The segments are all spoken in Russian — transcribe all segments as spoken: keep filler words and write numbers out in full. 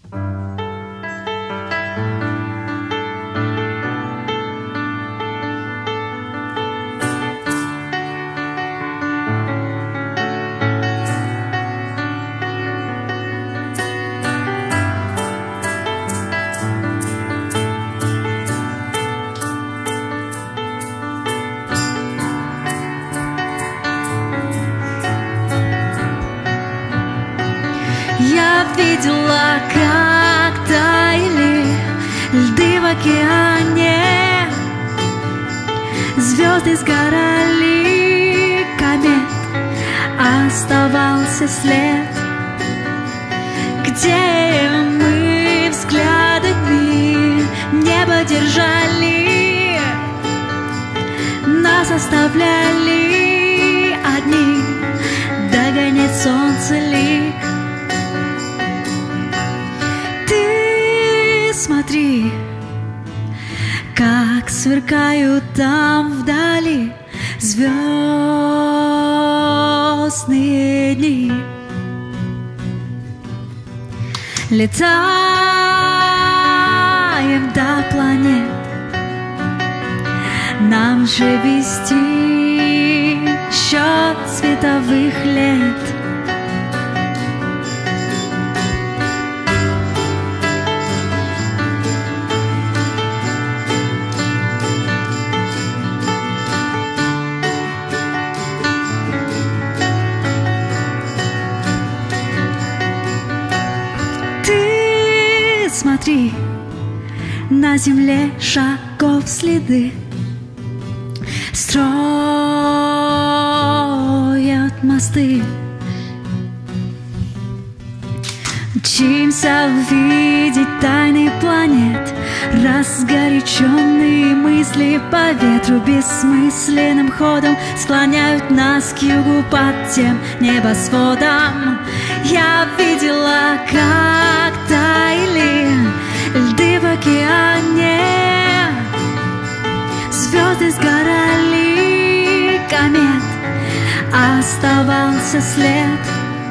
Я видела, как таяли льды в океане, звезды сгорали, комет оставался след, где мы взглядами небо держали, нас оставляли одни догонять солнце лик. Смотри, как сверкают там вдали звездные дни. Летаем до планет, нам же вести счет световых лет. Смотри, на земле шагов следы строят мосты. Учимся увидеть тайны планет, разгоряченные мысли по ветру бессмысленным ходом склоняют нас к югу под тем небосводом. Я видела, как таяли льды в океане, звезды сгорали, комет оставался след,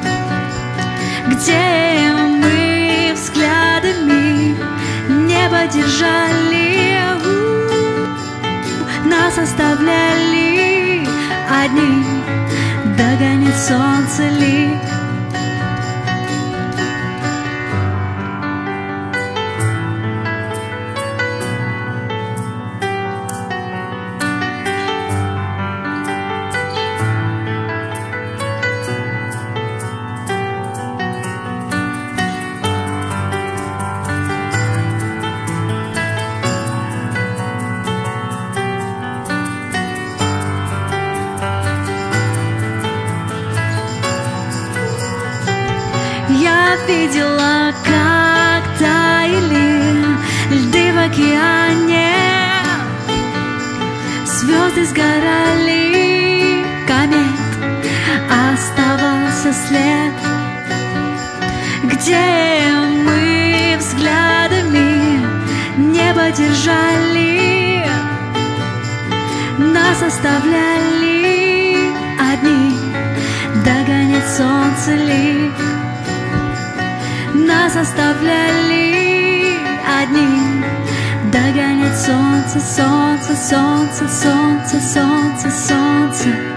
где мы взглядами небо держали, нас оставляли одни догонять солнце лик. Я видела, как таяли льды в океане, звезды сгорали, комет оставался след, где мы взглядами небо держали, нас оставляли одни догонять солнце лик. Нас оставляли одни догонять солнце, солнце, солнце, солнце, солнце, солнце.